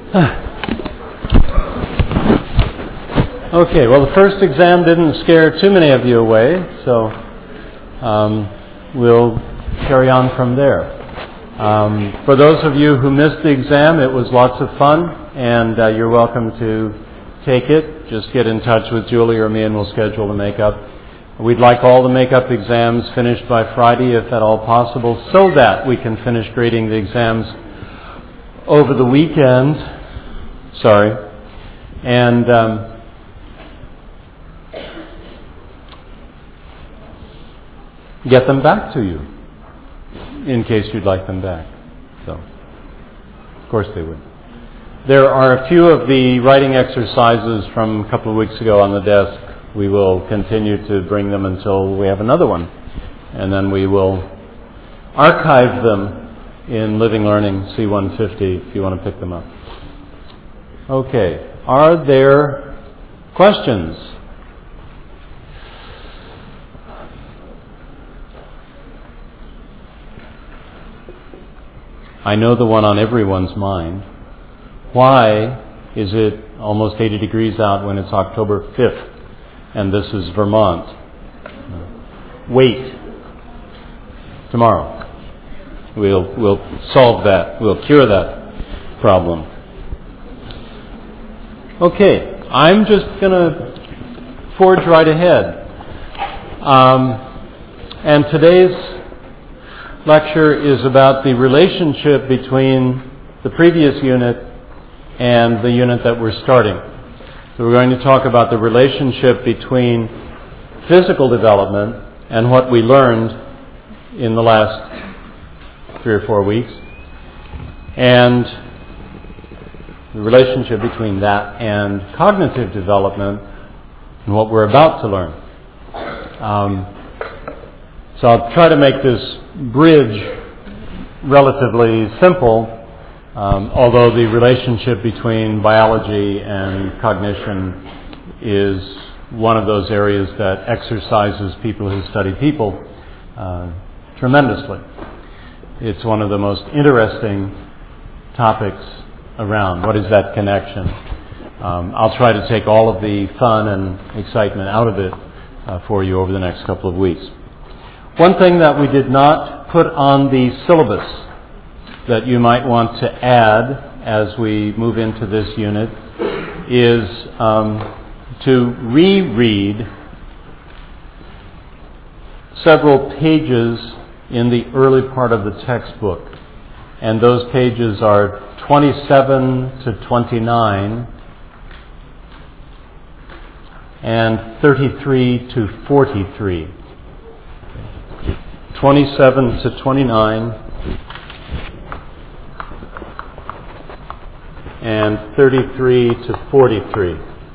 Okay, well, the first exam didn't scare too many of you away, so we'll carry on from there. For those of you who missed the exam, it was lots of fun, and you're welcome to take it. Just get in touch with Julie or me, and we'll schedule the makeup. We'd like all the makeup exams finished by Friday, if at all possible, so that we can finish grading the exams over the weekend. And get them back to you, in case you'd like them back. So, of course they would. There are a few of the writing exercises from a couple of weeks ago on the desk. We will continue to bring them until we have another one. And then we will archive them in Living Learning C150 if you want to pick them up. Okay. Are there questions? I know the one on everyone's mind. Why is it almost 80 degrees out when it's October 5th and this is Vermont? Wait. Tomorrow. We'll solve that. We'll cure that problem. Okay. I'm just going to forge right ahead. And today's lecture is about the relationship between the previous unit and the unit that we're starting. So we're going to talk about the relationship between physical development and what we learned in the last 3 or 4 weeks, and the relationship between that and cognitive development and what we're about to learn. So I'll try to make this bridge relatively simple, although the relationship between biology and cognition is one of those areas that exercises people who study people tremendously. It's one of the most interesting topics around. What is that connection? I'll try to take all of the fun and excitement out of it for you over the next couple of weeks. One thing that we did not put on the syllabus that you might want to add as we move into this unit is to reread several pages in the early part of the textbook. And those pages are 27 to 29 and 33 to 43. 27 to 29 and 33 to 43.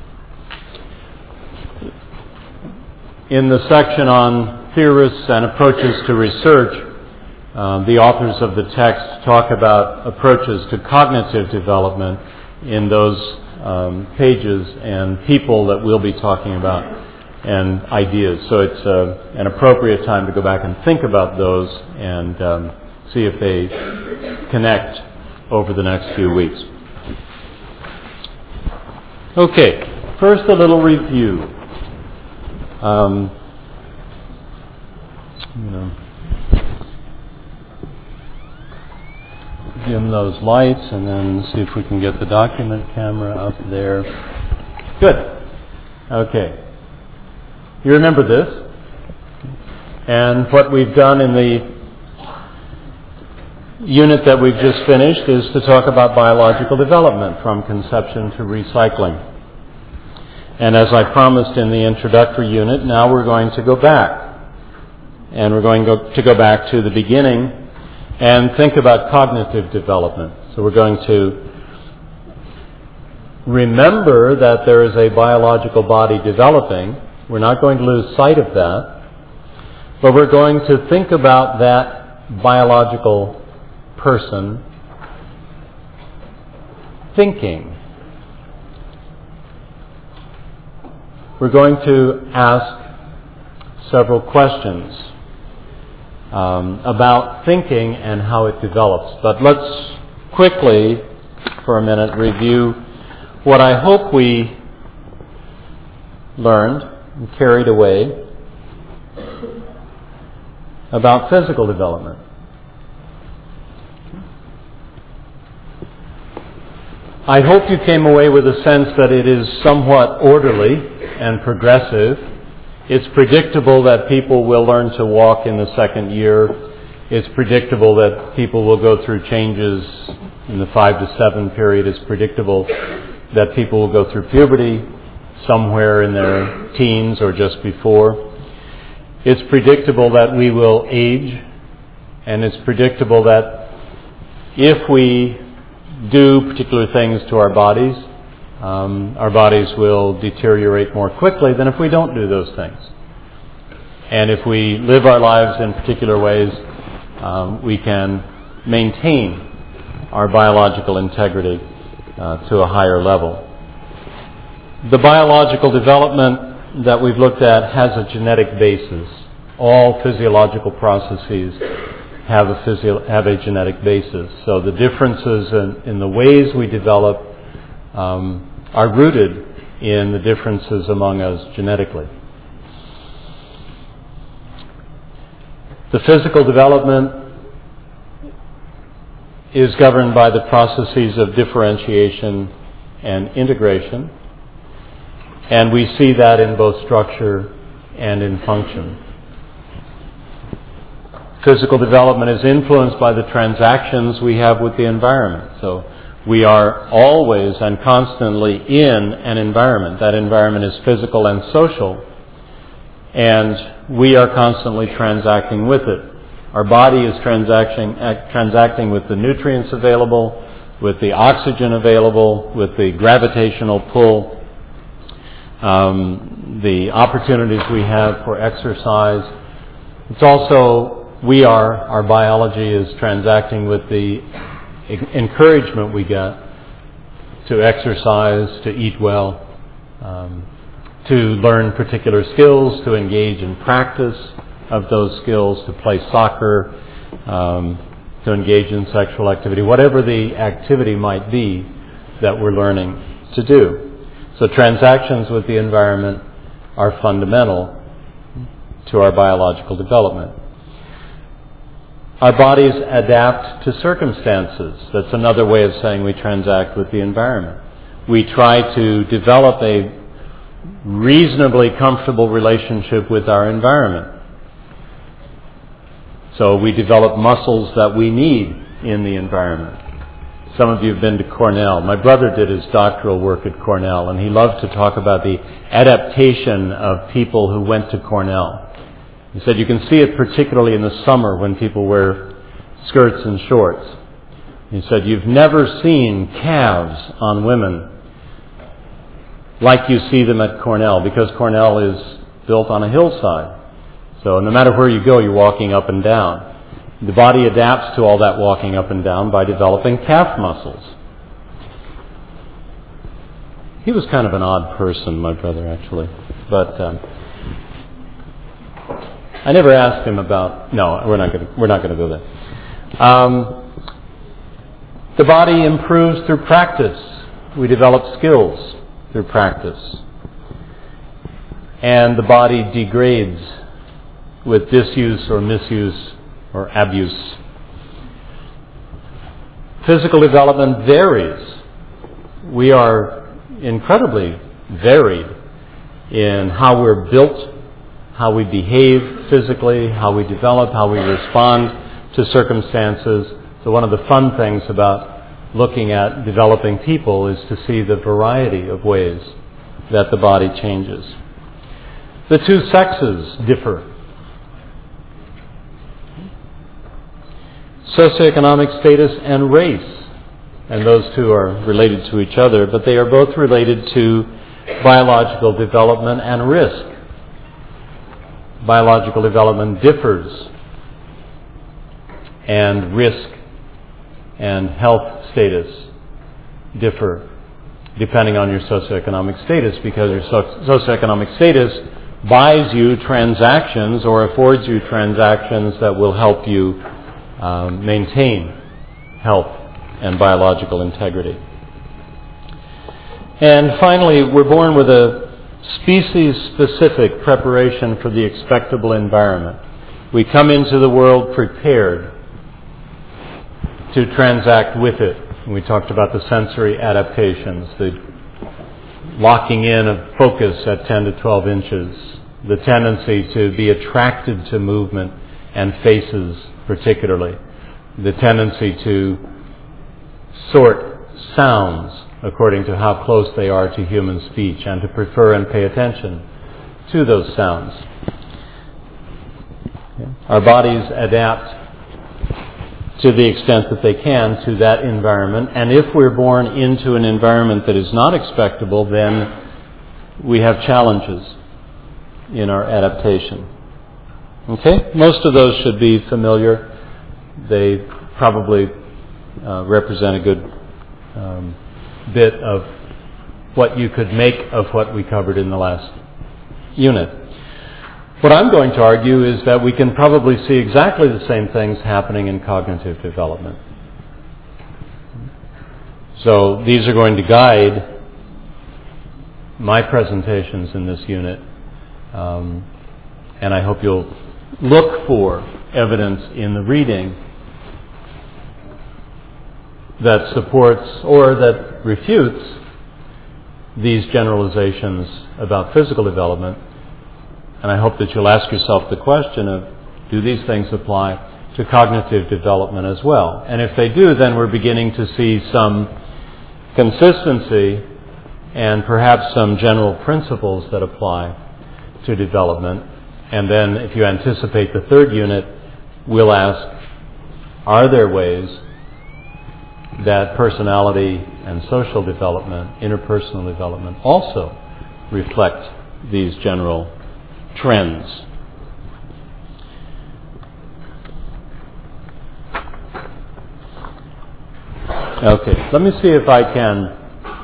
In the section on theorists and approaches to research, the authors of the text talk about approaches to cognitive development in those pages and people that we'll be talking about and ideas. So it's an appropriate time to go back and think about those and see if they connect over the next few weeks. Okay, first a little review. Dim those lights and then see if we can get the document camera up there. Good. Okay. You remember this? And what we've done in the unit that we've just finished is to talk about biological development from conception to recycling. And as I promised in the introductory unit, now we're going to go back. And we're going to go back to the beginning and think about cognitive development. So we're going to remember that there is a biological body developing. We're not going to lose sight of that, but we're going to think about that biological person thinking. We're going to ask several questions about thinking and how it develops. But let's quickly for a minute, review what I hope we learned and carried away about physical development. I hope you came away with a sense that it is somewhat orderly and progressive. It's predictable that people will learn to walk in the second year. It's predictable that people will go through changes in the 5 to 7 period. It's predictable that people will go through puberty somewhere in their teens or just before. It's predictable that we will age, and it's predictable that if we do particular things to our bodies will deteriorate more quickly than if we don't do those things. And if we live our lives in particular ways, we can maintain our biological integrity to a higher level. The biological development that we've looked at has a genetic basis. All physiological processes have a genetic basis. So the differences in the ways we develop are rooted in the differences among us genetically. The physical development is governed by the processes of differentiation and integration, and we see that in both structure and in function. Physical development is influenced by the transactions we have with the environment. So we are always and constantly in an environment. That environment is physical and social, and we are constantly transacting with it. Our body is transacting with the nutrients available, with the oxygen available, with the gravitational pull, the opportunities we have for exercise. It's also our biology is transacting with the encouragement we get to exercise, to eat well, to learn particular skills, to engage in practice of those skills, to play soccer, to engage in sexual activity, whatever the activity might be that we're learning to do. So transactions with the environment are fundamental to our biological development. Our bodies adapt to circumstances. That's another way of saying we transact with the environment. We try to develop a reasonably comfortable relationship with our environment. So we develop muscles that we need in the environment. Some of you have been to Cornell. My brother did his doctoral work at Cornell, and he loved to talk about the adaptation of people who went to Cornell. He said you can see it particularly in the summer when people wear skirts and shorts. He said you've never seen calves on women like you see them at Cornell, because Cornell is built on a hillside. So no matter where you go, you're walking up and down. The body adapts to all that walking up and down by developing calf muscles. He was kind of an odd person, my brother, actually. But I never asked him about... No, we're not going to go there. The body improves through practice. We develop skills through practice. And the body degrades with disuse or misuse or abuse. Physical development varies. We are incredibly varied in how we're built, how we behave physically, how we develop, how we respond to circumstances. So one of the fun things about looking at developing people is to see the variety of ways that the body changes. The two sexes differ. Socioeconomic status and race, and those two are related to each other, but they are both related to biological development and risk. Biological development differs, and risk and health status differ depending on your socioeconomic status, because your socioeconomic status buys you transactions or affords you transactions that will help you maintain health and biological integrity. And finally, we're born with a species-specific preparation for the expectable environment. We come into the world prepared to transact with it. We talked about the sensory adaptations, the locking in of focus at 10 to 12 inches, the tendency to be attracted to movement and faces particularly, the tendency to sort sounds according to how close they are to human speech and to prefer and pay attention to those sounds. Our bodies adapt to the extent that they can to that environment, and if we're born into an environment that is not expectable, then we have challenges in our adaptation. Okay? Most of those should be familiar. They probably represent a good bit of what you could make of what we covered in the last unit. What I'm going to argue is that we can probably see exactly the same things happening in cognitive development. So these are going to guide my presentations in this unit, and I hope you'll look for evidence in the reading that supports or that refutes these generalizations about physical development. And I hope that you'll ask yourself the question of, do these things apply to cognitive development as well? And if they do, then we're beginning to see some consistency and perhaps some general principles that apply to development. And then if you anticipate the third unit, we'll ask, are there ways that personality and social development, interpersonal development, also reflect these general trends? Okay, let me see if I can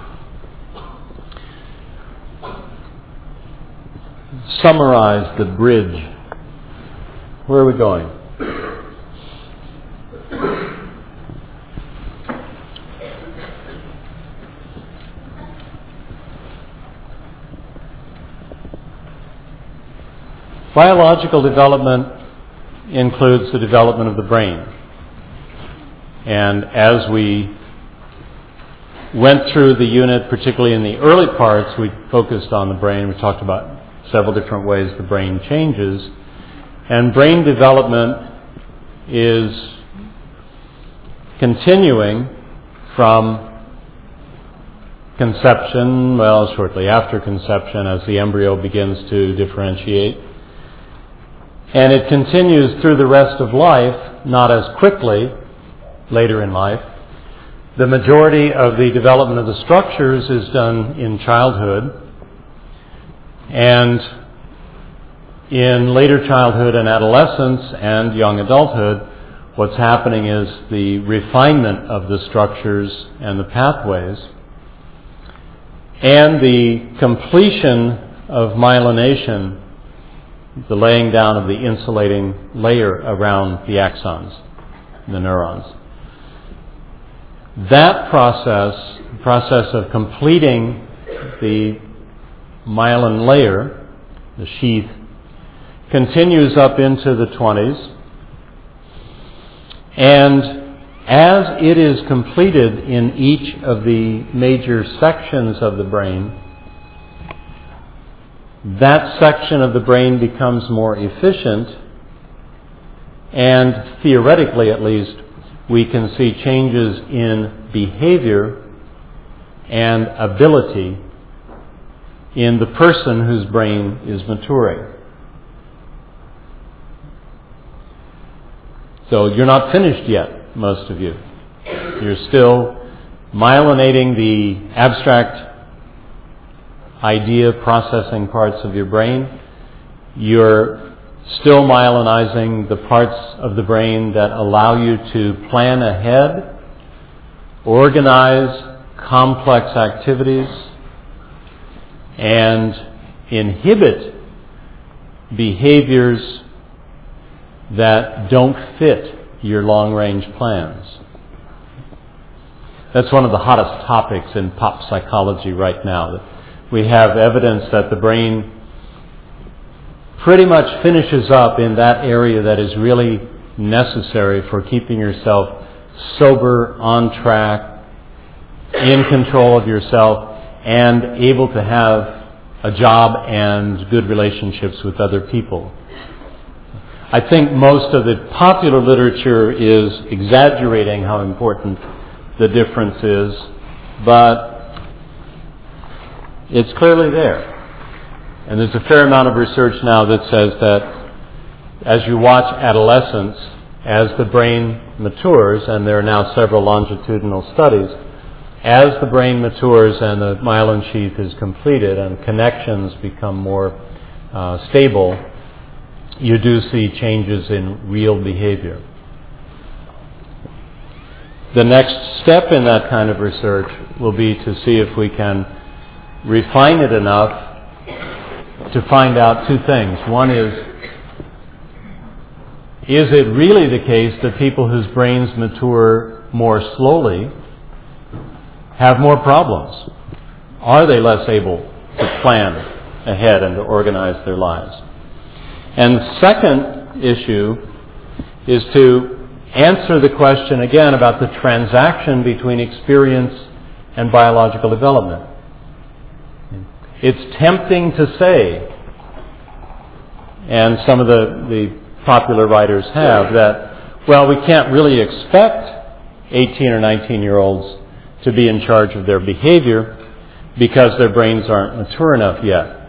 summarize the bridge. Where are we going? Biological development includes the development of the brain. And as we went through the unit, particularly in the early parts, we focused on the brain. We talked about several different ways the brain changes. And brain development is continuing from conception, well, shortly after conception, as the embryo begins to differentiate. And it continues through the rest of life, not as quickly later in life. The majority of the development of the structures is done in childhood. And in later childhood and adolescence and young adulthood, what's happening is the refinement of the structures and the pathways and the completion of myelination, the laying down of the insulating layer around the axons, the neurons. That process of completing the myelin layer, the sheath, continues up into the 20s. And as it is completed in each of the major sections of the brain, that section of the brain becomes more efficient, and theoretically at least, we can see changes in behavior and ability in the person whose brain is maturing. So you're not finished yet, most of you. You're still myelinating the abstract idea processing parts of your brain. You're still myelinizing the parts of the brain that allow you to plan ahead, organize complex activities, and inhibit behaviors that don't fit your long-range plans. That's one of the hottest topics in pop psychology right now. We have evidence that the brain pretty much finishes up in that area that is really necessary for keeping yourself sober, on track, in control of yourself, and able to have a job and good relationships with other people. I think most of the popular literature is exaggerating how important the difference is, but it's clearly there. And there's a fair amount of research now that says that as you watch adolescence, as the brain matures, and there are now several longitudinal studies, as the brain matures and the myelin sheath is completed and connections become more stable, you do see changes in real behavior. The next step in that kind of research will be to see if we can refine it enough to find out two things. One is it really the case that people whose brains mature more slowly have more problems? Are they less able to plan ahead and to organize their lives? And the second issue is to answer the question again about the transaction between experience and biological development. It's tempting to say, and some of the popular writers have, that, well, we can't really expect 18 or 19-year-olds to be in charge of their behavior because their brains aren't mature enough yet.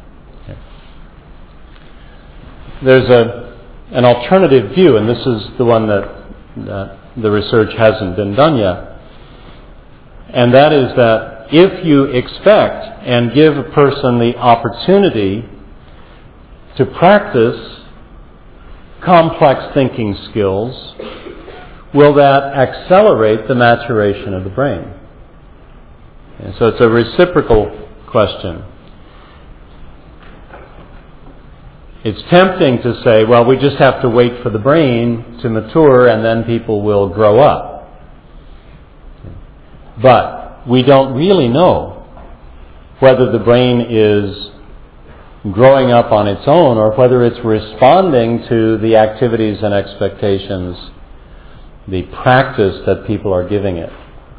There's an alternative view, and this is the one that the research hasn't been done yet, and that is that if you expect and give a person the opportunity to practice complex thinking skills, will that accelerate the maturation of the brain? And so it's a reciprocal question. It's tempting to say, well, we just have to wait for the brain to mature and then people will grow up. But we don't really know whether the brain is growing up on its own or whether it's responding to the activities and expectations, the practice that people are giving it.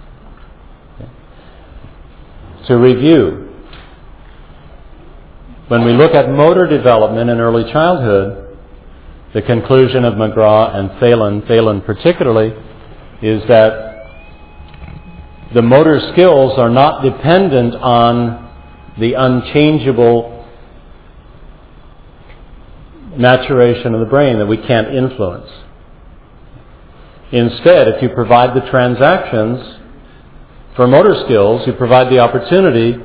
To review, when we look at motor development in early childhood, the conclusion of McGraw and Thalen particularly, is that the motor skills are not dependent on the unchangeable maturation of the brain that we can't influence. Instead, if you provide the transactions for motor skills, you provide the opportunity,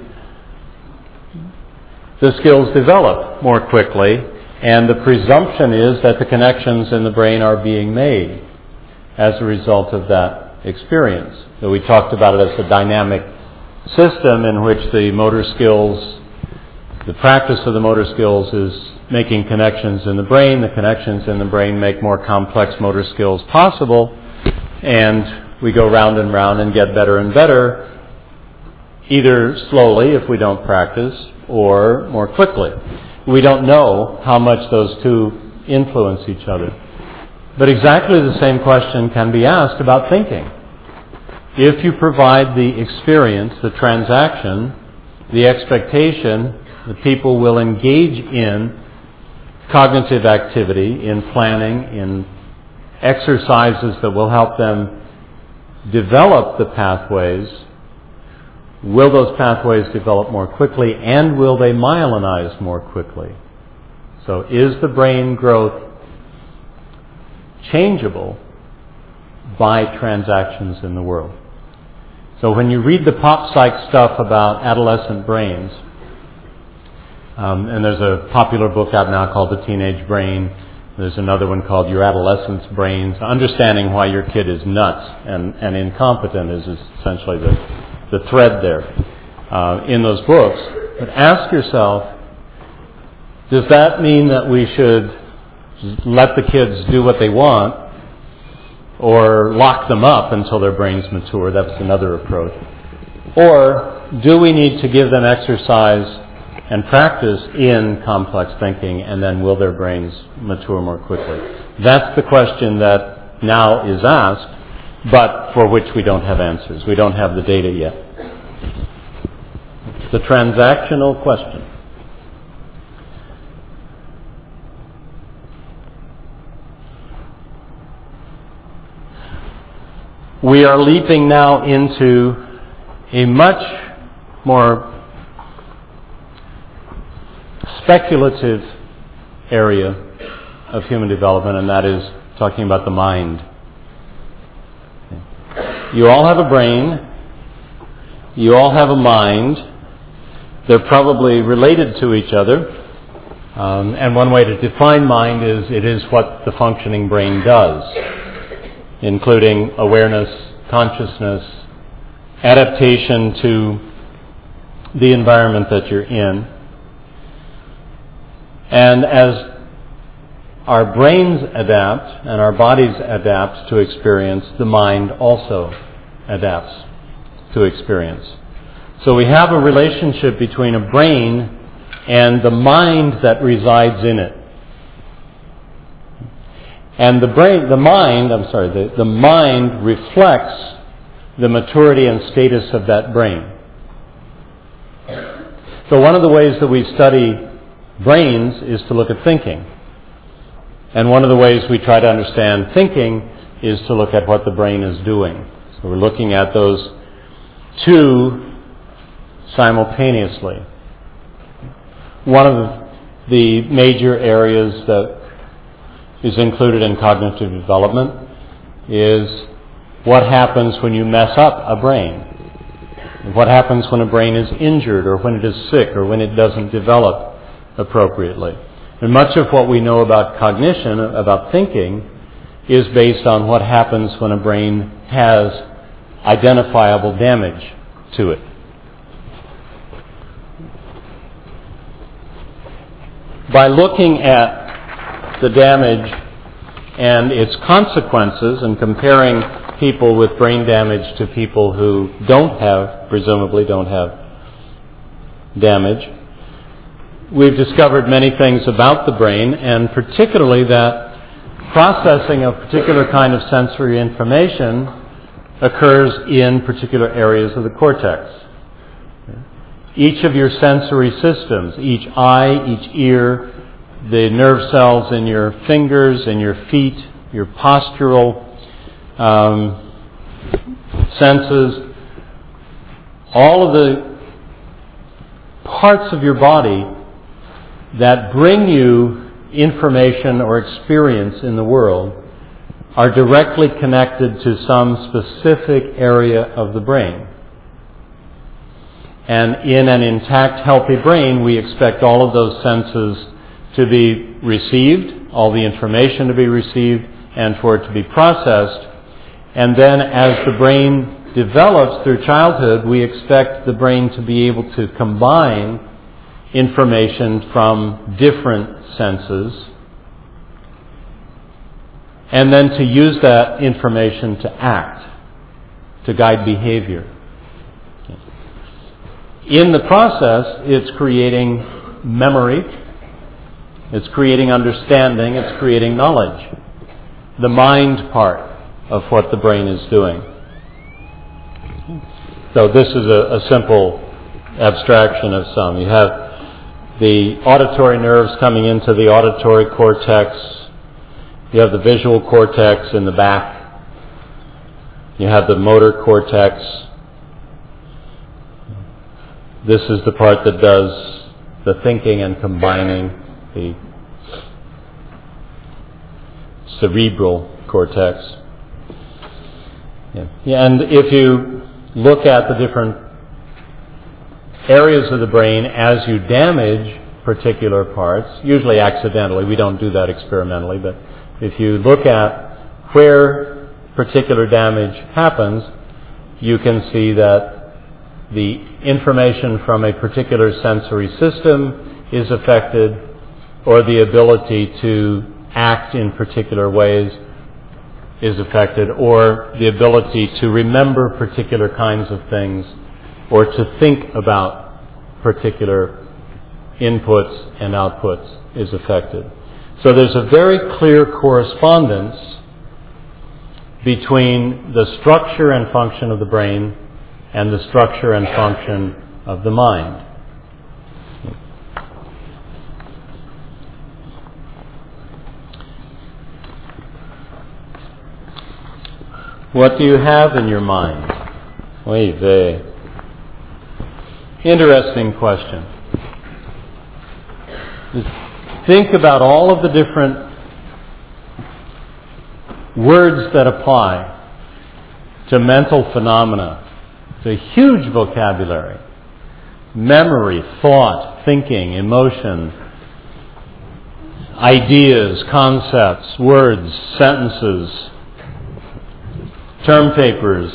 the skills develop more quickly, and the presumption is that the connections in the brain are being made as a result of that experience. So we talked about it as a dynamic system in which the motor skills, the practice of the motor skills is making connections in the brain. The connections in the brain make more complex motor skills possible, and we go round and round and get better and better, either slowly if we don't practice, or more quickly. We don't know how much those two influence each other. But exactly the same question can be asked about thinking. If you provide the experience, the transaction, the expectation that people will engage in cognitive activity, in planning, in exercises that will help them develop the pathways, will those pathways develop more quickly, and will they myelinize more quickly? So is the brain growth changeable by transactions in the world? So when you read the pop psych stuff about adolescent brains, and there's a popular book out now called The Teenage Brain, there's another one called Your Adolescent's Brains, Understanding Why Your Kid is Nuts and Incompetent is essentially the thread there in those books. But ask yourself, does that mean that we should let the kids do what they want? or lock them up until their brains mature. That's another approach. Or do we need to give them exercise and practice in complex thinking, and then will their brains mature more quickly? That's the question that now is asked, but for which we don't have answers. We don't have the data yet. It's the transactional question. We are leaping now into a much more speculative area of human development, and that is talking about the mind. You all have a brain. You all have a mind. They're probably related to each other. And one way to define mind is it is what the functioning brain does, including awareness, consciousness, adaptation to the environment that you're in. And as our brains adapt and our bodies adapt to experience, the mind also adapts to experience. So we have a relationship between a brain and the mind that resides in it. And the mind reflects the maturity and status of that brain. So one of the ways that we study brains is to look at thinking. And one of the ways we try to understand thinking is to look at what the brain is doing. So we're looking at those two simultaneously. One of the major areas that is included in cognitive development is what happens when you mess up a brain. What happens when a brain is injured or when it is sick or when it doesn't develop appropriately. And much of what we know about cognition, about thinking, is based on what happens when a brain has identifiable damage to it. By looking at the damage and its consequences and comparing people with brain damage to people who presumably don't have damage, we've discovered many things about the brain, and particularly that processing of particular kind of sensory information occurs in particular areas of the cortex. Each of your sensory systems, each eye, each ear, the nerve cells in your fingers and your feet, your postural senses, all of the parts of your body that bring you information or experience in the world are directly connected to some specific area of the brain. And in an intact, healthy brain, we expect all of those senses to be received, all the information to be received, and for it to be processed. And then as the brain develops through childhood, we expect the brain to be able to combine information from different senses and then to use that information to act, to guide behavior. In the process, it's creating memory, it's creating understanding, it's creating knowledge. The mind part of what the brain is doing. So this is a simple abstraction of some. You have the auditory nerves coming into the auditory cortex. You have the visual cortex in the back. You have the motor cortex. This is the part that does the thinking and combining, the cerebral cortex. Yeah. And if you look at the different areas of the brain as you damage particular parts, usually accidentally, we don't do that experimentally, but if you look at where particular damage happens, you can see that the information from a particular sensory system is affected, or the ability to act in particular ways is affected, or the ability to remember particular kinds of things, or to think about particular inputs and outputs is affected. So there's a very clear correspondence between the structure and function of the brain and the structure and function of the mind. What do you have in your mind? Oy vey. Interesting question. Just think about all of the different words that apply to mental phenomena. It's a huge vocabulary. Memory, thought, thinking, emotion, ideas, concepts, words, sentences, term papers,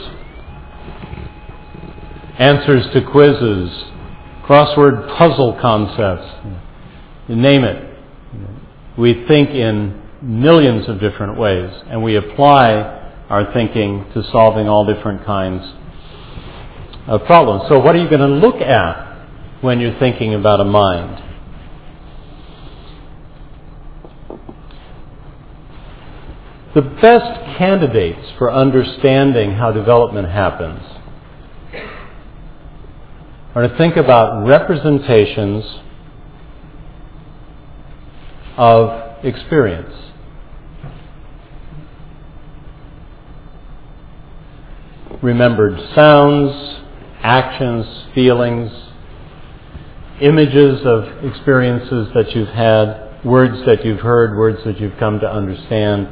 answers to quizzes, crossword puzzle concepts, you name it. We think in millions of different ways, and we apply our thinking to solving all different kinds of problems. So what are you going to look at when you're thinking about a mind? The best candidates for understanding how development happens are to think about representations of experience. Remembered sounds, actions, feelings, images of experiences that you've had, words that you've heard, words that you've come to understand.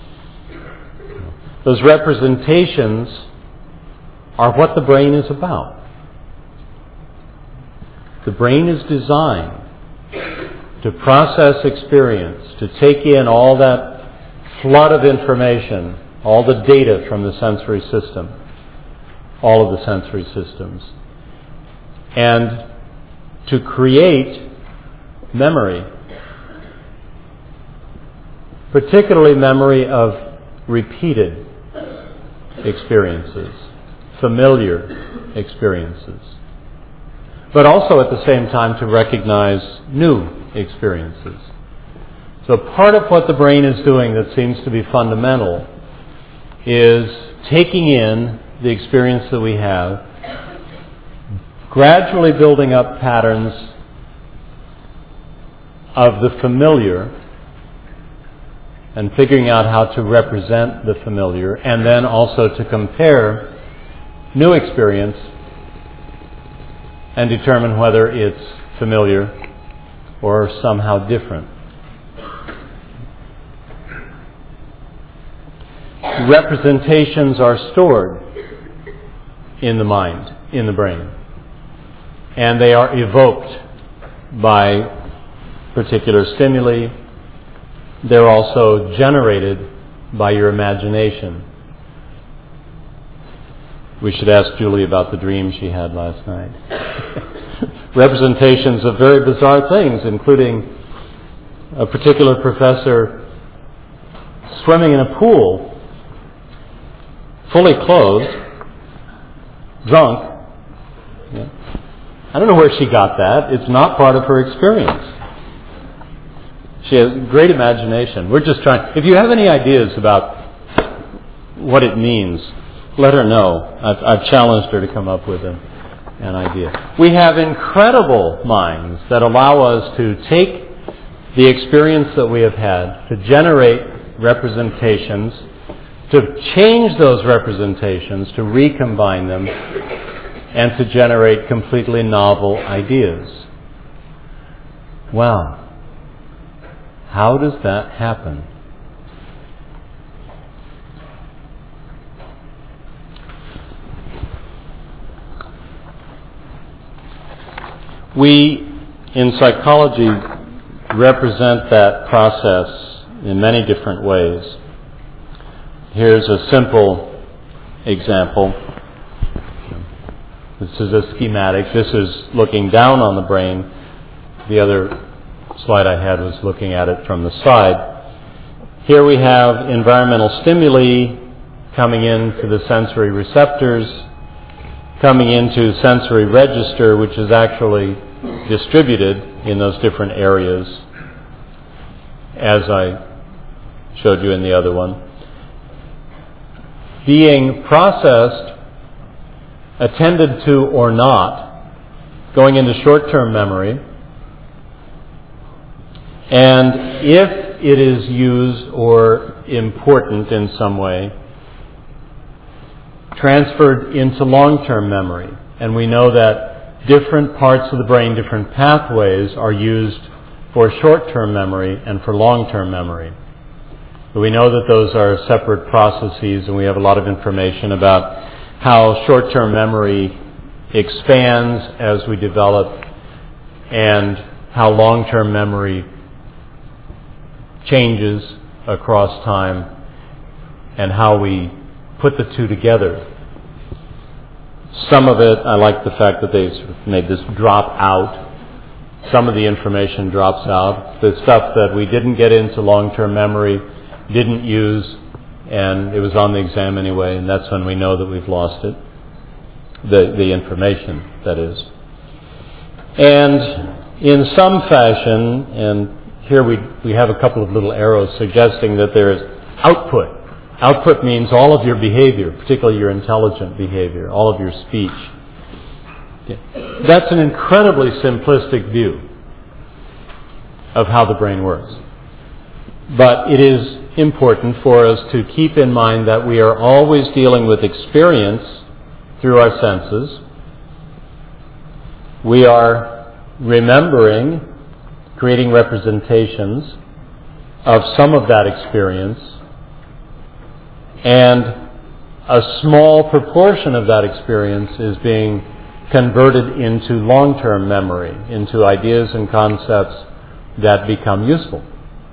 Those representations are what the brain is about. The brain is designed to process experience, to take in all that flood of information, all the data from the sensory system, all of the sensory systems, and to create memory, particularly memory of repeated experiences, familiar experiences, but also at the same time to recognize new experiences. So part of what the brain is doing that seems to be fundamental is taking in the experience that we have, gradually building up patterns of the familiar and figuring out how to represent the familiar, and then also to compare new experience and determine whether it's familiar or somehow different. Representations are stored in the mind, in the brain, and they are evoked by particular stimuli. They're also generated by your imagination. We should ask Julie about the dream she had last night. Representations of very bizarre things, including a particular professor swimming in a pool, fully clothed, drunk. Yeah. I don't know where she got that. It's not part of her experience. She has great imagination. We're just trying. If you have any ideas about what it means, let her know. I've challenged her to come up with an idea. We have incredible minds that allow us to take the experience that we have had, to generate representations, to change those representations, to recombine them, and to generate completely novel ideas. Wow. How does that happen? We, in psychology, represent that process in many different ways. Here's a simple example. This is a schematic. This is looking down on the brain. The other slide I had was looking at it from the side. Here we have environmental stimuli coming into the sensory receptors, coming into sensory register, which is actually distributed in those different areas, as I showed you in the other one. Being processed, attended to or not, going into short-term memory, and if it is used or important in some way, transferred into long-term memory. And we know that different parts of the brain, different pathways are used for short-term memory and for long-term memory. But we know that those are separate processes, and we have a lot of information about how short-term memory expands as we develop and how long-term memory changes across time and how we put the two together. Some of it, I like the fact that they sort of made this drop out. Some of the information drops out. The stuff that we didn't get into long-term memory, didn't use, and it was on the exam anyway, and that's when we know that we've lost it. The information, that is. And in some fashion, and here we have a couple of little arrows suggesting that there is output. Output means all of your behavior, particularly your intelligent behavior, all of your speech. That's an incredibly simplistic view of how the brain works. But it is important for us to keep in mind that we are always dealing with experience through our senses. We are remembering, creating representations of some of that experience, and a small proportion of that experience is being converted into long-term memory, into ideas and concepts that become useful.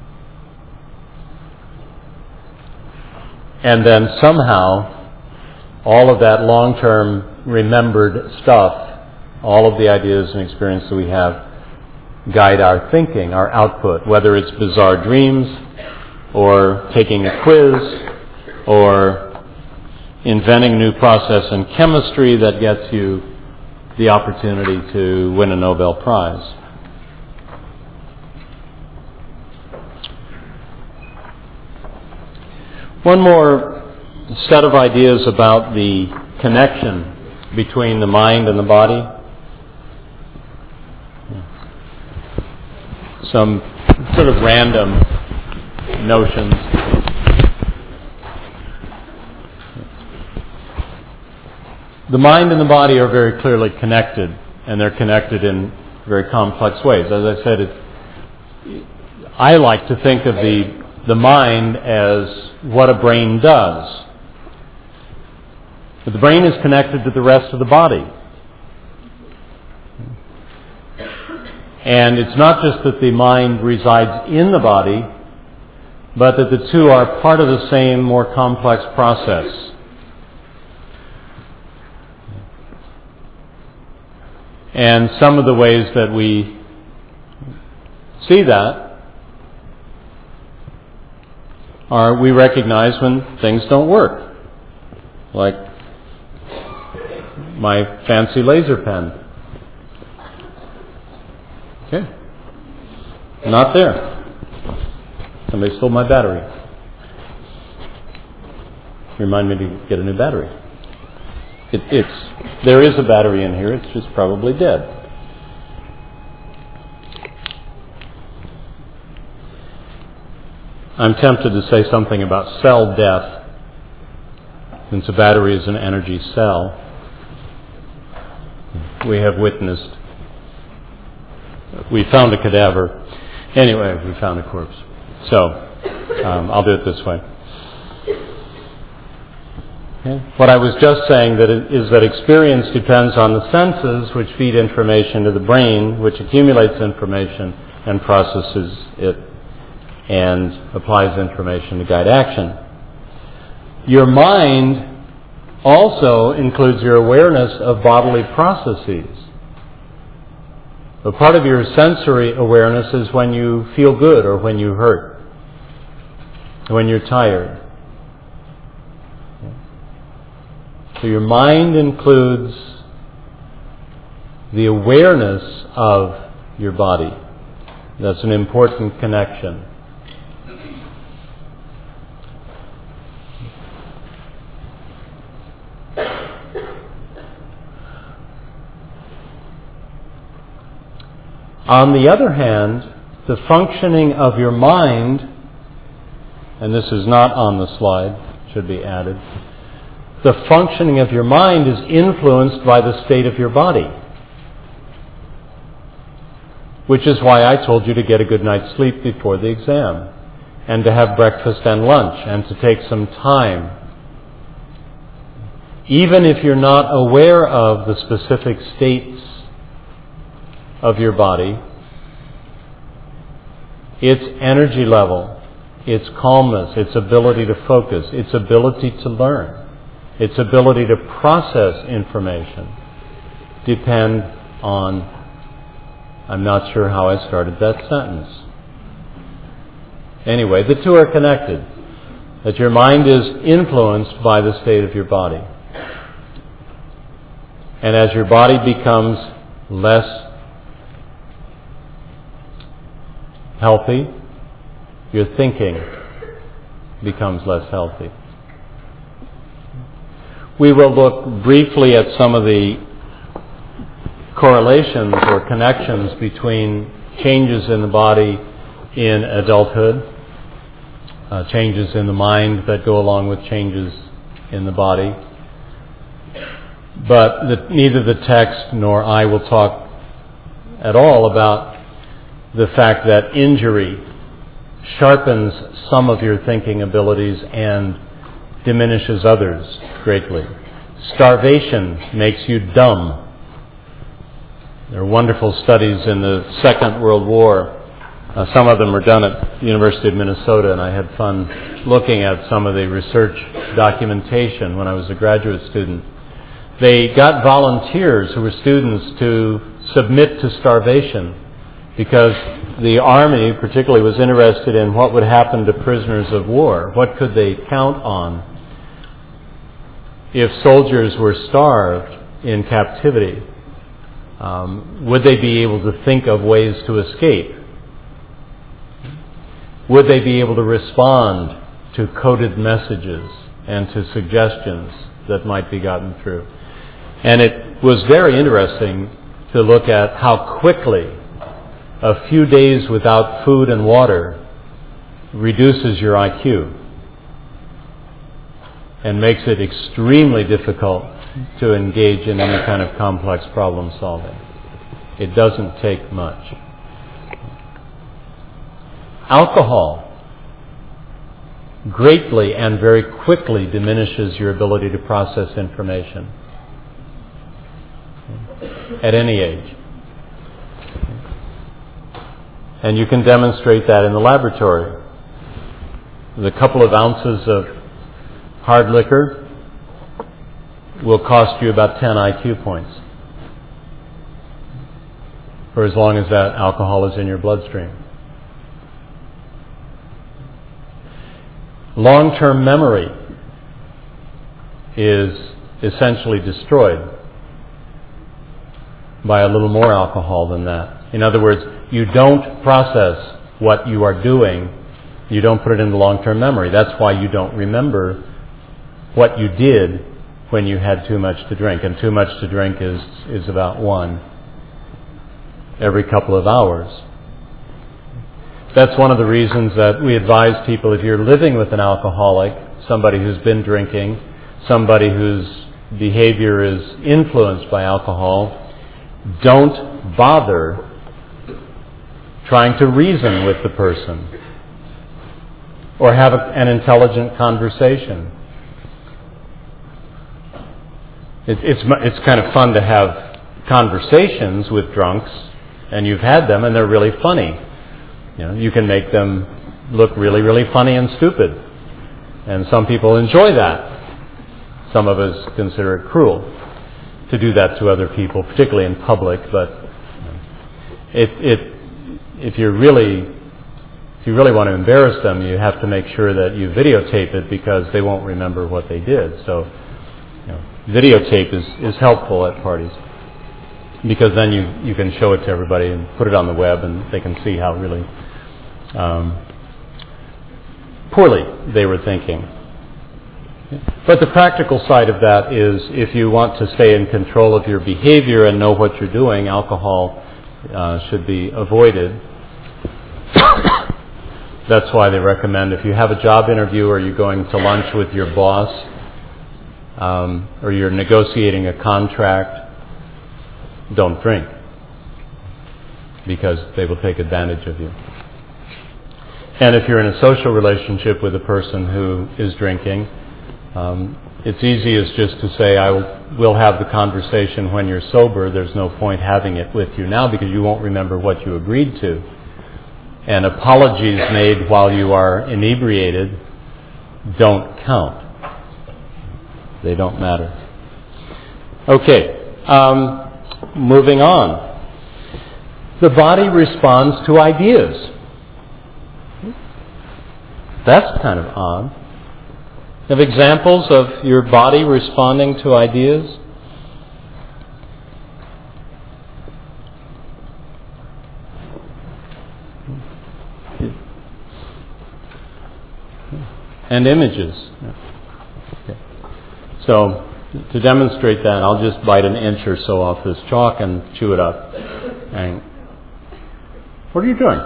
And then somehow, all of that long-term remembered stuff, all of the ideas and experiences that we have, guide our thinking, our output, whether it's bizarre dreams, or taking a quiz, or inventing a new process in chemistry that gets you the opportunity to win a Nobel Prize. One more set of ideas about the connection between the mind and the body. Some sort of random notions. The mind and the body are very clearly connected, and they're connected in very complex ways. As I said, I like to think of the mind as what a brain does. But the brain is connected to the rest of the body. And it's not just that the mind resides in the body, but that the two are part of the same, more complex process. And some of the ways that we see that are we recognize when things don't work. Like my fancy laser pen. Okay. Not there. Somebody stole my battery. Remind me to get a new battery. There is a battery in here, it's just probably dead. I'm tempted to say something about cell death, since a battery is an energy cell. We have witnessed. We found a cadaver. Anyway, we found a corpse. So, I'll do it this way. Okay. What I was just saying is that experience depends on the senses, which feed information to the brain, which accumulates information and processes it and applies information to guide action. Your mind also includes your awareness of bodily processes. A part of your sensory awareness is when you feel good or when you hurt. when you're tired. So your mind includes the awareness of your body. That's an important connection. On the other hand, the functioning of your mind, and this is not on the slide, should be added, the functioning of your mind is influenced by the state of your body. Which is why I told you to get a good night's sleep before the exam, and to have breakfast and lunch, and to take some time. Even if you're not aware of the specific states of your body, its energy level, its calmness, its ability to focus, its ability to learn, its ability to process information depend on, I'm not sure how I started that sentence. Anyway, the two are connected. That your mind is influenced by the state of your body. And as your body becomes less healthy, your thinking becomes less healthy. We will look briefly at some of the correlations or connections between changes in the body in adulthood, changes in the mind that go along with changes in the body. But neither the text nor I will talk at all about the fact that injury sharpens some of your thinking abilities and diminishes others greatly. Starvation makes you dumb. There are wonderful studies in the Second World War. Some of them were done at the University of Minnesota, and I had fun looking at some of the research documentation when I was a graduate student. They got volunteers who were students to submit to starvation because the Army particularly was interested in what would happen to prisoners of war. What could they count on if soldiers were starved in captivity? Would they be able to think of ways to escape? Would they be able to respond to coded messages and to suggestions that might be gotten through? And it was very interesting to look at how quickly a few days without food and water reduces your IQ and makes it extremely difficult to engage in any kind of complex problem solving. It doesn't take much. Alcohol greatly and very quickly diminishes your ability to process information at any age. And you can demonstrate that in the laboratory. The couple of ounces of hard liquor will cost you about 10 IQ points for as long as that alcohol is in your bloodstream. Long-term memory is essentially destroyed by a little more alcohol than that. In other words, you don't process what you are doing. You don't put it into long-term memory. That's why you don't remember what you did when you had too much to drink. And too much to drink is about one every couple of hours. That's one of the reasons that we advise people, if you're living with an alcoholic, somebody who's been drinking, somebody whose behavior is influenced by alcohol, don't bother trying to reason with the person or have an intelligent conversation. It's kind of fun to have conversations with drunks, and you've had them, and they're really funny. You can make them look really, really funny and stupid. And some people enjoy that. Some of us consider it cruel to do that to other people, particularly in public. But if you're really if you really want to embarrass them, you have to make sure that you videotape it because they won't remember what they did. So, videotape is helpful at parties because then you can show it to everybody and put it on the web and they can see how really poorly they were thinking. But the practical side of that is if you want to stay in control of your behavior and know what you're doing, alcohol should be avoided. That's why they recommend if you have a job interview or you're going to lunch with your boss or you're negotiating a contract, don't drink because they will take advantage of you. And if you're in a social relationship with a person who is drinking, it's easiest just to say, we'll have the conversation when you're sober. There's no point having it with you now because you won't remember what you agreed to. And apologies made while you are inebriated don't count. They don't matter. Okay, moving on. The body responds to ideas. That's kind of odd. Have examples of your body responding to ideas? And images. Okay. So, to demonstrate that, I'll just bite an inch or so off this chalk and chew it up. And what are you doing?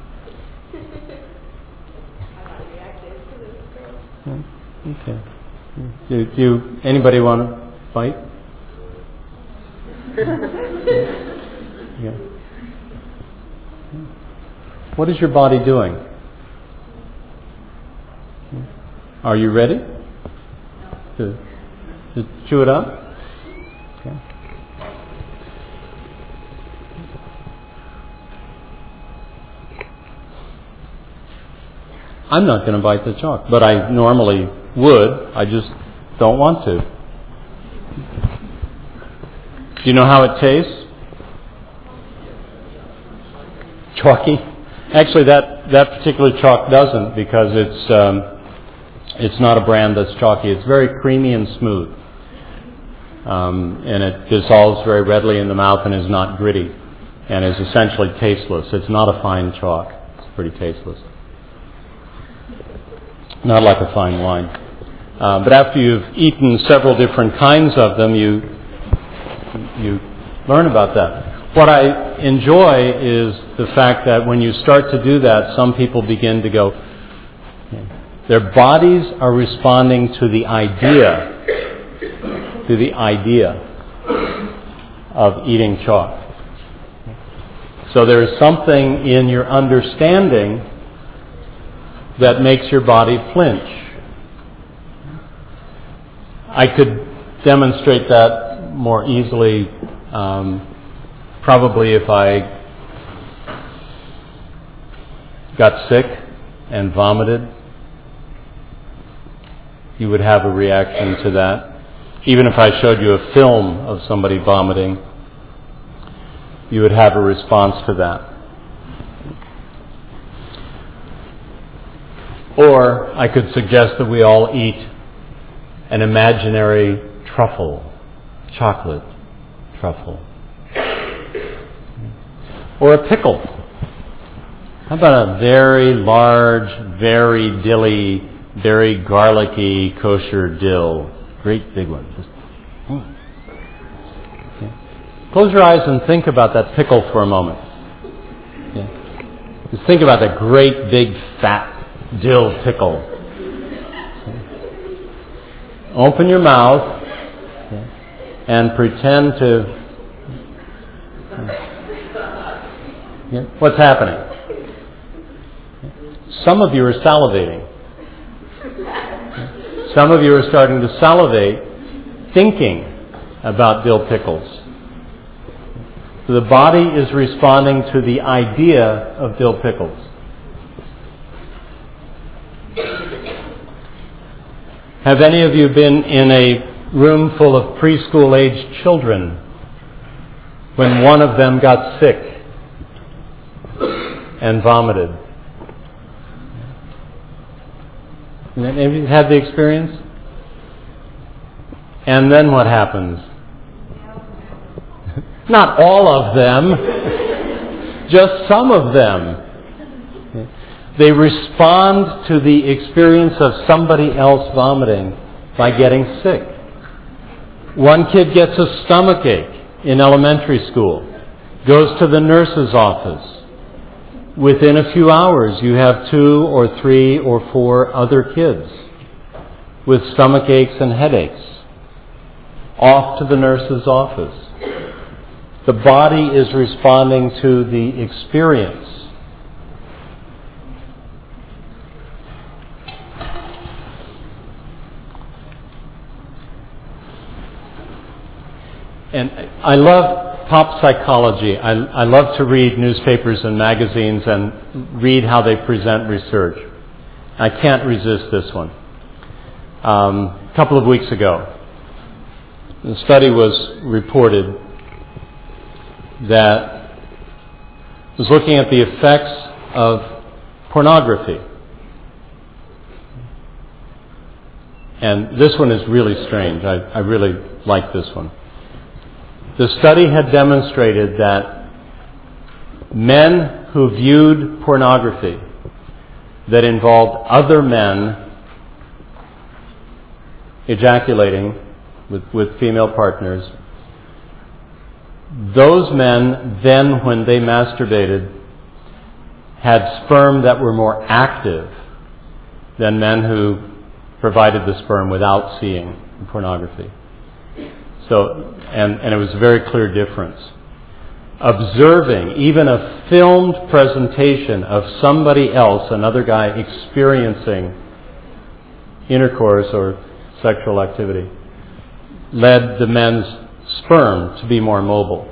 Okay. Do anybody want to fight? Yeah. What is your body doing? Are you ready to chew it up? Okay. I'm not going to bite the chalk, but I normally would. I just don't want to. Do you know how it tastes? Chalky? Actually, that particular chalk doesn't because it's not a brand that's chalky. It's very creamy and smooth. And it dissolves very readily in the mouth and is not gritty and is essentially tasteless. It's not a fine chalk. It's pretty tasteless. Not like a fine wine. But after you've eaten several different kinds of them, you learn about that. What I enjoy is the fact that when you start to do that, some people begin to go, their bodies are responding to the idea of eating chalk. So there is something in your understanding that makes your body flinch. I could demonstrate that more easily probably if I got sick and vomited. You would have a reaction to that. Even if I showed you a film of somebody vomiting, you would have a response to that. Or I could suggest that we all eat an imaginary truffle, chocolate truffle. Or a pickle. How about a very large, very dilly, very garlicky kosher dill? Great big one. Just, okay. Close your eyes and think about that pickle for a moment. Okay. Just think about that great big fat dill pickle. Okay. Open your mouth and pretend to... What's happening? Some of you are salivating. Some of you are starting to salivate thinking about dill pickles. So the body is responding to the idea of dill pickles. Have any of you been in a room full of preschool-aged children when one of them got sick and vomited? Anybody had the experience? And then what happens? Not all of them, just some of them. They respond to the experience of somebody else vomiting by getting sick. One kid gets a stomachache in elementary school, goes to the nurse's office. Within a few hours, you have 2 or 3 or 4 other kids with stomach aches and headaches. Off to the nurse's office. The body is responding to the experience. And I love pop psychology. I love to read newspapers and magazines and read how they present research. I can't resist this one. A couple of weeks ago, the study was reported that was looking at the effects of pornography. And this one is really strange. I really like this one. The study had demonstrated that men who viewed pornography that involved other men ejaculating with female partners, those men then, when they masturbated, had sperm that were more active than men who provided the sperm without seeing pornography. So, and it was a very clear difference. Observing even a filmed presentation of somebody else, another guy experiencing intercourse or sexual activity, led the men's sperm to be more mobile.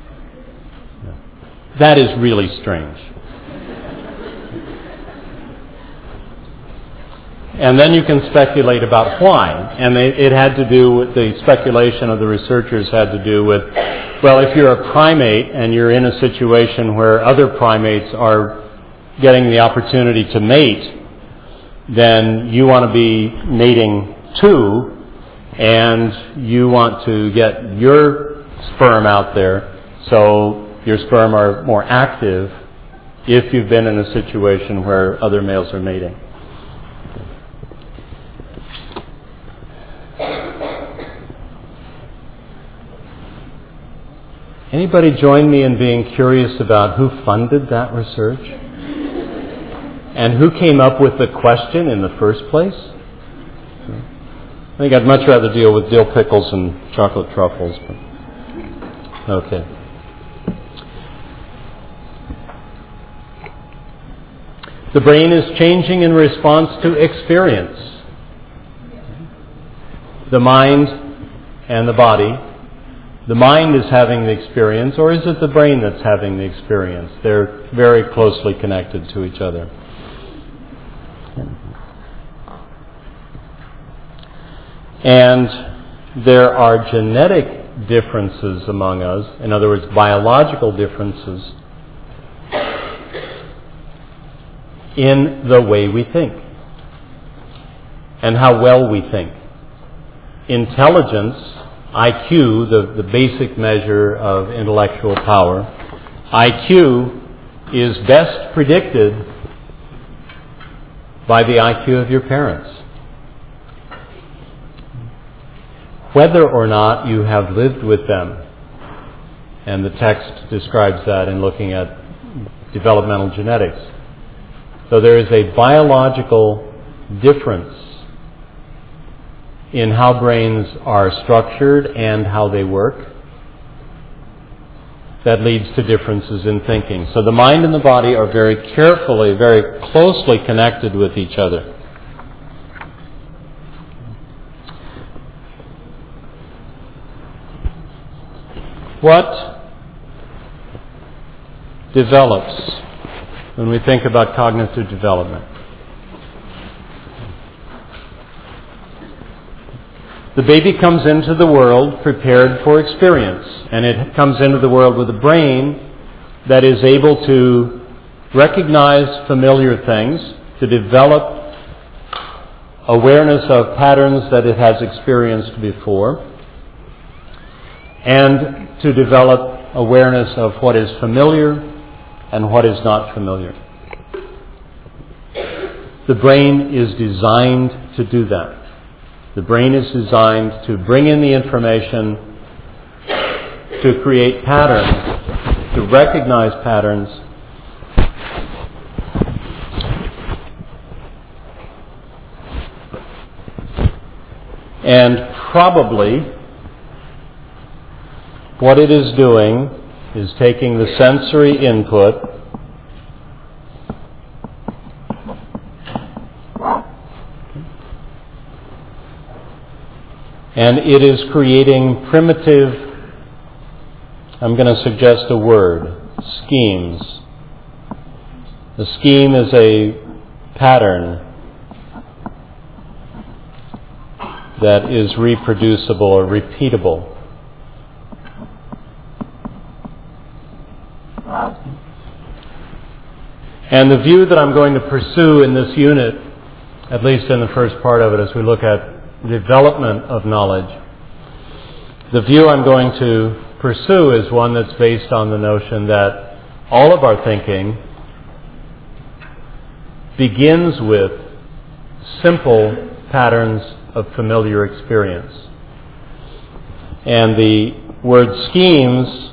That is really strange. And then you can speculate about why. And it had to do with, the speculation of the researchers had to do with, well, if you're a primate and you're in a situation where other primates are getting the opportunity to mate, then you want to be mating too, and you want to get your sperm out there, so your sperm are more active if you've been in a situation where other males are mating. Anybody join me in being curious about who funded that research? And who came up with the question in the first place? I think I'd much rather deal with dill pickles and chocolate truffles. But okay. The brain is changing in response to experience. The mind and the body. The mind is having the experience, or is it the brain that's having the experience? They're very closely connected to each other. And there are genetic differences among us, in other words, biological differences, in the way we think and how well we think. Intelligence, IQ, the basic measure of intellectual power, IQ is best predicted by the IQ of your parents. Whether or not you have lived with them. And the text describes that in looking at developmental genetics. So there is a biological difference in how brains are structured and how they work that leads to differences in thinking. So the mind and the body are very carefully, very closely connected with each other. What develops when we think about cognitive development? The baby comes into the world prepared for experience, and it comes into the world with a brain that is able to recognize familiar things, to develop awareness of patterns that it has experienced before, and to develop awareness of what is familiar and what is not familiar. The brain is designed to do that. The brain is designed to bring in the information, to create patterns, to recognize patterns, and probably what it is doing is taking the sensory input and it is creating primitive, I'm going to suggest a word, schemes. A scheme is a pattern that is reproducible or repeatable. And the view that I'm going to pursue in this unit, at least in the first part of it as we look at development of knowledge, the view I'm going to pursue is one that's based on the notion that all of our thinking begins with simple patterns of familiar experience. And the word schemes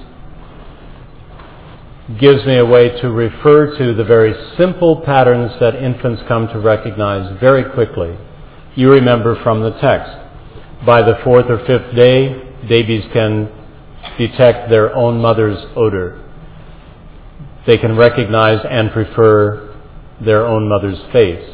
gives me a way to refer to the very simple patterns that infants come to recognize very quickly. You remember from the text, by the 4th or 5th day, babies can detect their own mother's odor. They can recognize and prefer their own mother's face.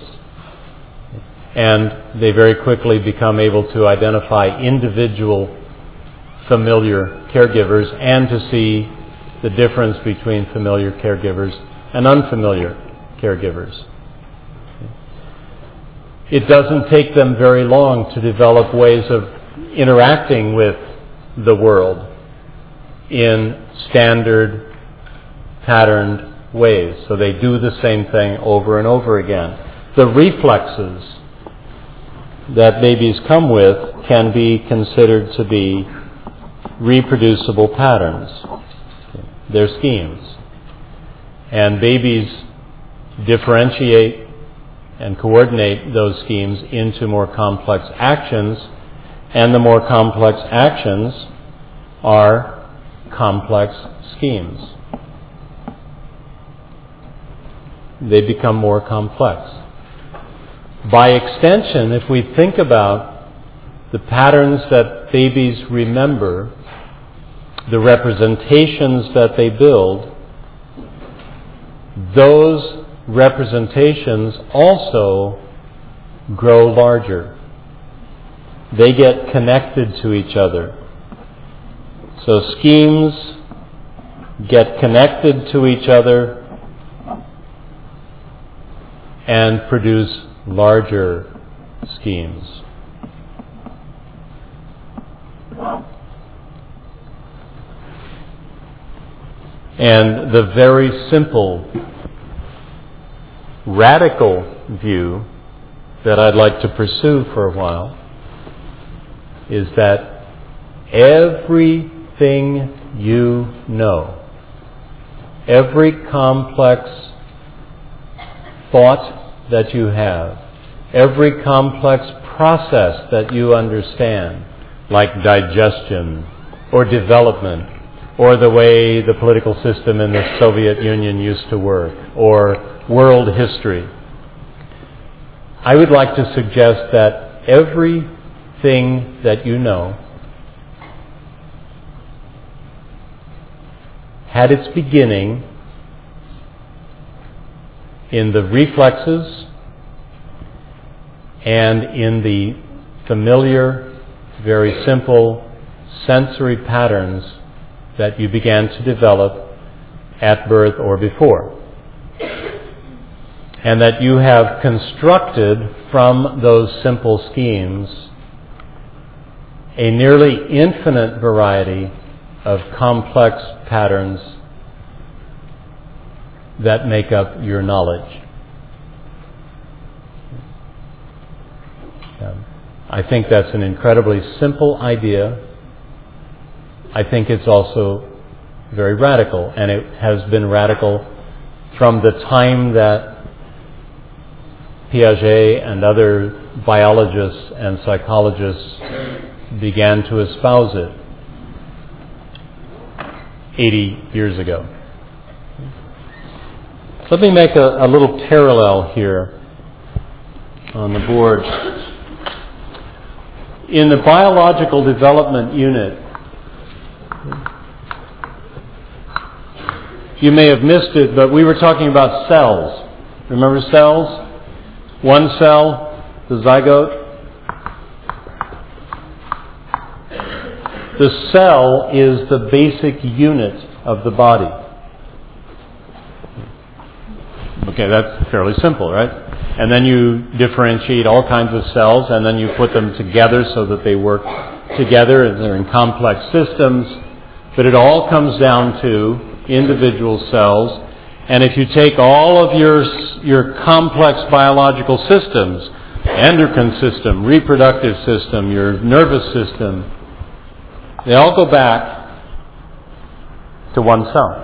And they very quickly become able to identify individual familiar caregivers and to see the difference between familiar caregivers and unfamiliar caregivers. It doesn't take them very long to develop ways of interacting with the world in standard, patterned ways. So they do the same thing over and over again. The reflexes that babies come with can be considered to be reproducible patterns. They're schemes. And babies differentiate and coordinate those schemes into more complex actions, and the more complex actions are complex schemes. They become more complex. By extension, if we think about the patterns that babies remember, the representations that they build, those representations also grow larger. They get connected to each other. So schemes get connected to each other and produce larger schemes. And the very simple, radical view that I'd like to pursue for a while is that everything you know, every complex thought that you have, every complex process that you understand, like digestion or development, or the way the political system in the Soviet Union used to work, or world history. I would like to suggest that everything that you know had its beginning in the reflexes and in the familiar, very simple sensory patterns that you began to develop at birth or before. And that you have constructed from those simple schemes a nearly infinite variety of complex patterns that make up your knowledge. I think that's an incredibly simple idea. I think it's also very radical, and it has been radical from the time that Piaget and other biologists and psychologists began to espouse it 80 years ago. So let me make a little parallel here on the board. In the biological development unit, you may have missed it, but we were talking about cells. Remember cells? One cell, the zygote. The cell is the basic unit of the body. Okay, that's fairly simple, right? And then you differentiate all kinds of cells, and then you put them together so that they work together, and they're in complex systems. But it all comes down to individual cells. And if you take all of your complex biological systems, endocrine system, reproductive system, your nervous system, they all go back to one cell.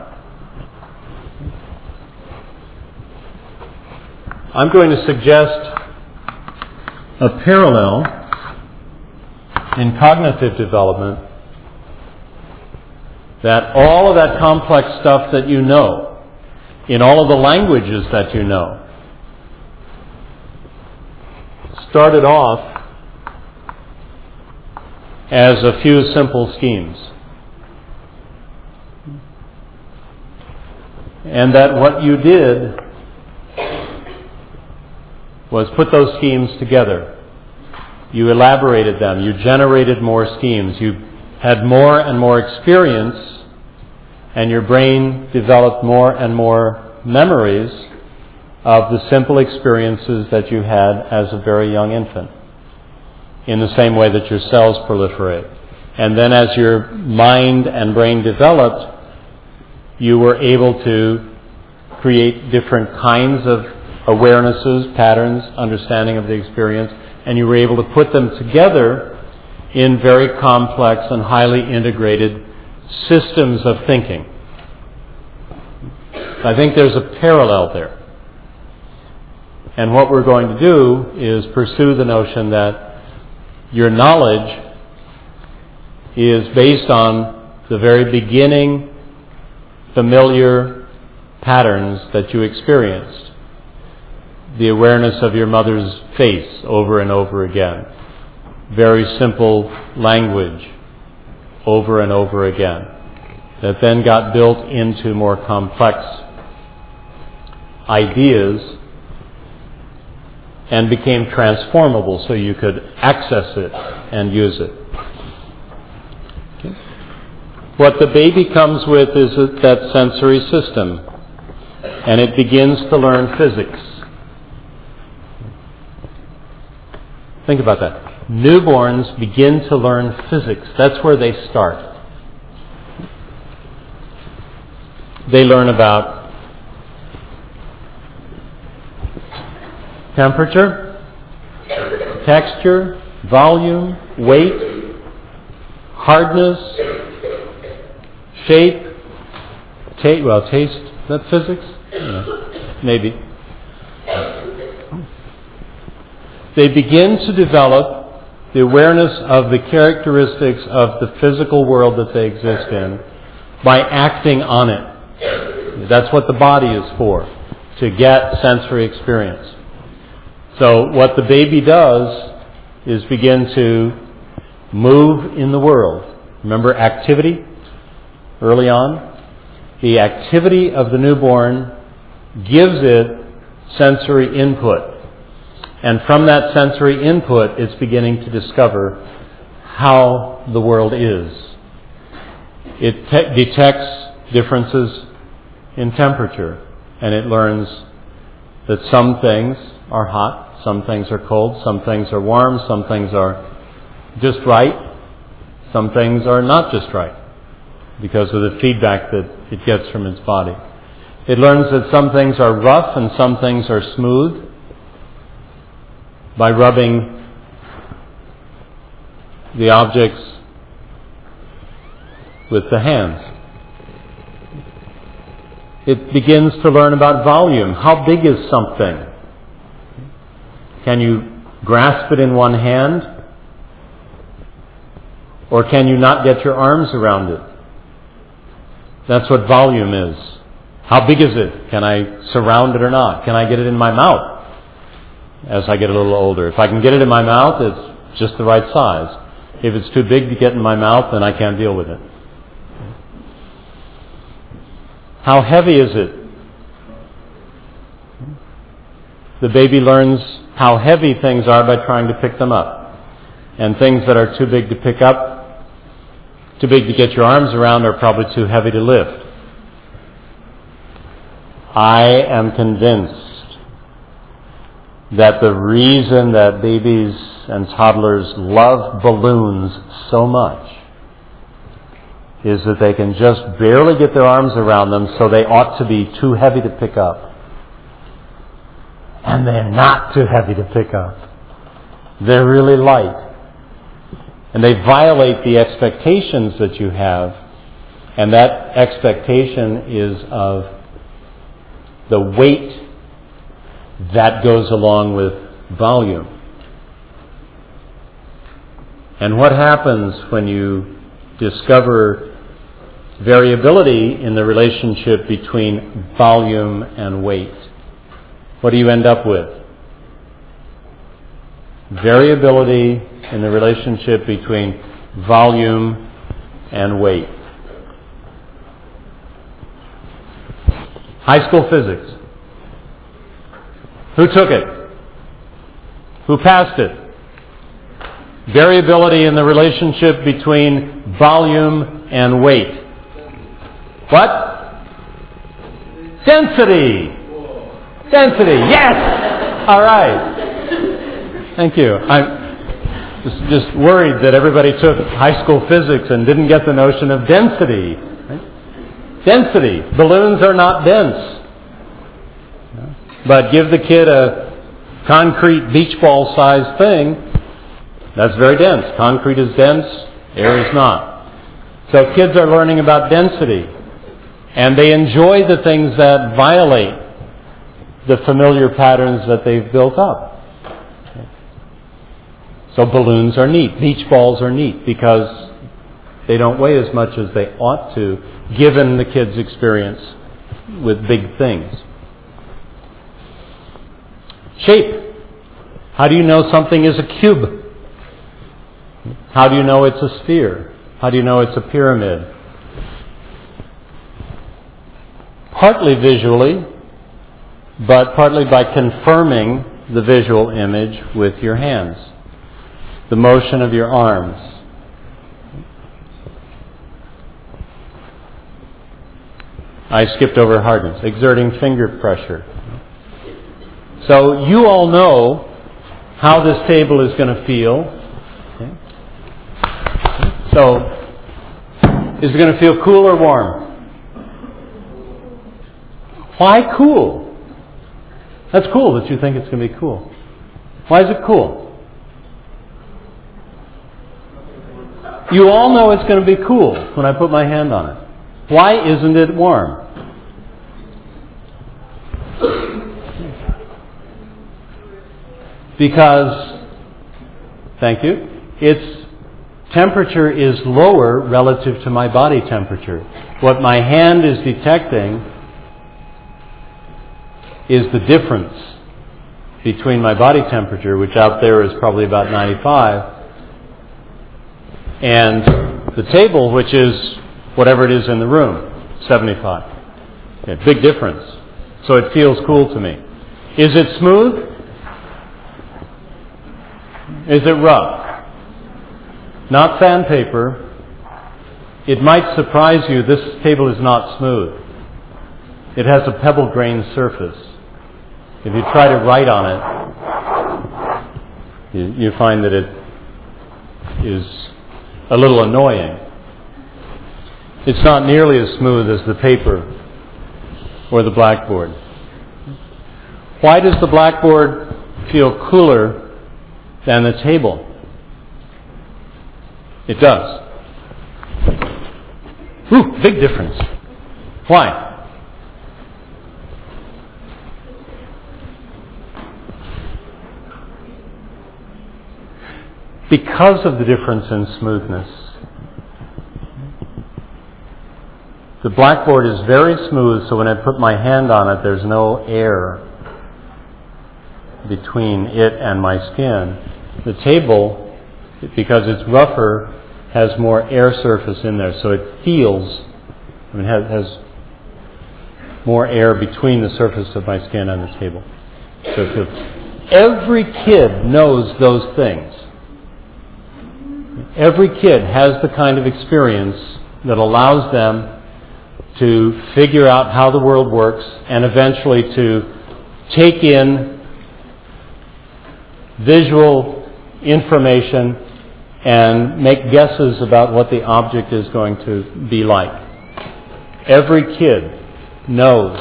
I'm going to suggest a parallel in cognitive development, that all of that complex stuff that you know, in all of the languages that you know, started off as a few simple schemes. And that what you did was put those schemes together. You elaborated them. You generated more schemes. You had more and more experience, and your brain developed more and more memories of the simple experiences that you had as a very young infant, in the same way that your cells proliferate. And then as your mind and brain developed, you were able to create different kinds of awarenesses, patterns, understanding of the experience, and you were able to put them together in very complex and highly integrated systems of thinking. I think there's a parallel there. And what we're going to do is pursue the notion that your knowledge is based on the very beginning familiar patterns that you experienced. The awareness of your mother's face over and over again. Very simple language over and over again. That then got built into more complex ideas and became transformable so you could access it and use it. Okay. What the baby comes with is that sensory system, and it begins to learn physics. Think about that. Newborns begin to learn physics. That's where they start. They learn about temperature, texture, volume, weight, hardness, shape, taste. Is that physics? Yeah, maybe. They begin to develop the awareness of the characteristics of the physical world that they exist in by acting on it. That's what the body is for, to get sensory experience. So what the baby does is begin to move in the world. Remember activity early on? The activity of the newborn gives it sensory input. And from that sensory input, it's beginning to discover how the world is. It detects differences in temperature, and it learns that some things are hot, some things are cold, some things are warm, some things are just right, some things are not just right, because of the feedback that it gets from its body. It learns that some things are rough and some things are smooth by rubbing the objects with the hands. It begins to learn about volume. How big is something? Can you grasp it in one hand? Or can you not get your arms around it? That's what volume is. How big is it? Can I surround it or not? Can I get it in my mouth as I get a little older? If I can get it in my mouth, it's just the right size. If it's too big to get in my mouth, then I can't deal with it. How heavy is it? The baby learns how heavy things are by trying to pick them up. And things that are too big to pick up, too big to get your arms around, are probably too heavy to lift. I am convinced that the reason that babies and toddlers love balloons so much is that they can just barely get their arms around them, so they ought to be too heavy to pick up. And they're not too heavy to pick up. They're really light. And they violate the expectations that you have, and that expectation is of the weight that goes along with volume. And what happens when you discover variability in the relationship between volume and weight? What do you end up with? Variability in the relationship between volume and weight. High school physics. Who took it? Who passed it? Variability in the relationship between volume and weight. What? Density. Density. Yes! All right. Thank you. I'm just worried that everybody took high school physics and didn't get the notion of density. Right? Density. Balloons are not dense. But give the kid a concrete beach ball sized thing, that's very dense. Concrete is dense, air is not. So kids are learning about density. And they enjoy the things that violate the familiar patterns that they've built up. So balloons are neat. Beach balls are neat because they don't weigh as much as they ought to, given the kid's experience with big things. Shape. How do you know something is a cube? How do you know it's a sphere? How do you know it's a pyramid? Partly visually, but partly by confirming the visual image with your hands. The motion of your arms. I skipped over hardness. Exerting finger pressure. So you all know how this table is going to feel. Okay. So, is it going to feel cool or warm? Why cool? That's cool that you think it's going to be cool. Why is it cool? You all know it's going to be cool when I put my hand on it. Why isn't it warm? Because, thank you, its temperature is lower relative to my body temperature. What my hand is detecting is the difference between my body temperature, which out there is probably about 95, and the table, which is whatever it is in the room, 75. Okay, big difference. So it feels cool to me. Is it smooth? Is it rough? Not sandpaper. It might surprise you, this table is not smooth. It has a pebble-grained surface. If you try to write on it, you find that it is a little annoying. It's not nearly as smooth as the paper or the blackboard. Why does the blackboard feel cooler than the table? It does. Ooh, big difference. Why? Because of the difference in smoothness. The blackboard is very smooth, so when I put my hand on it, there's no air between it and my skin. The table, because it's rougher, has more air surface in there, so it feels, has more air between the surface of my skin and the table. So it feels. Every kid knows those things. Every kid has the kind of experience that allows them to figure out how the world works and eventually to take in visual information and make guesses about what the object is going to be like. Every kid knows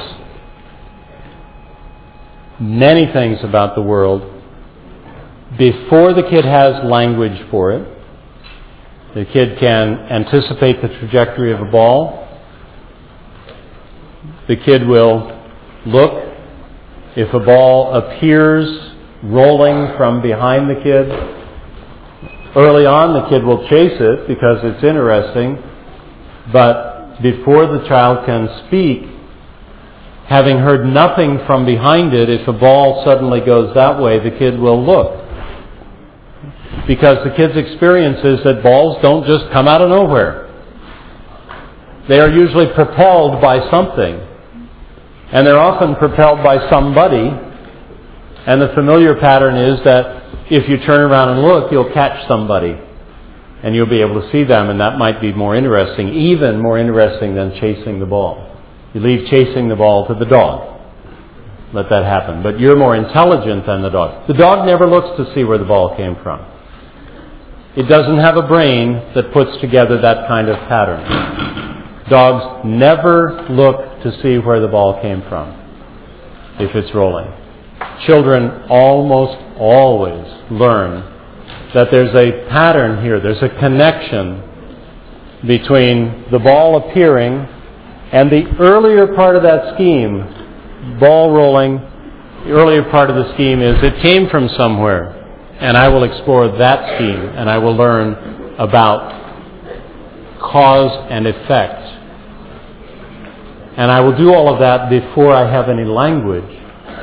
many things about the world before the kid has language for it. The kid can anticipate the trajectory of a ball. The kid will look. If a ball appears rolling from behind the kid, early on the kid will chase it because it's interesting. But before the child can speak, having heard nothing from behind it, if a ball suddenly goes that way, the kid will look. Because the kid's experience is that balls don't just come out of nowhere. They are usually propelled by something. And they're often propelled by somebody. And the familiar pattern is that if you turn around and look, you'll catch somebody. And you'll be able to see them, and that might be more interesting, even more interesting than chasing the ball. You leave chasing the ball to the dog. Let that happen. But you're more intelligent than the dog. The dog never looks to see where the ball came from. It doesn't have a brain that puts together that kind of pattern. Dogs never look to see where the ball came from if it's rolling. Children almost always learn that there's a pattern here. There's a connection between the ball appearing and the earlier part of that scheme, ball rolling. The earlier part of the scheme is it came from somewhere. And I will explore that scheme, and I will learn about cause and effect. And I will do all of that before I have any language.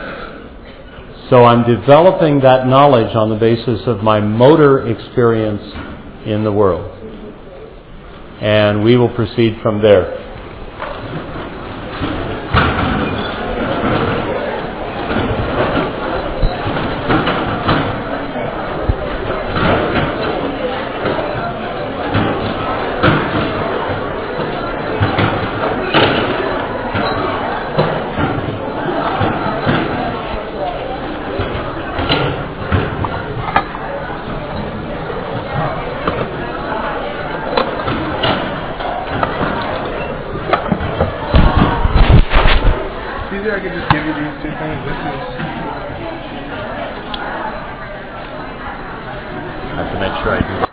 So I'm developing that knowledge on the basis of my motor experience in the world. And we will proceed from there. I could just give you these two things. This is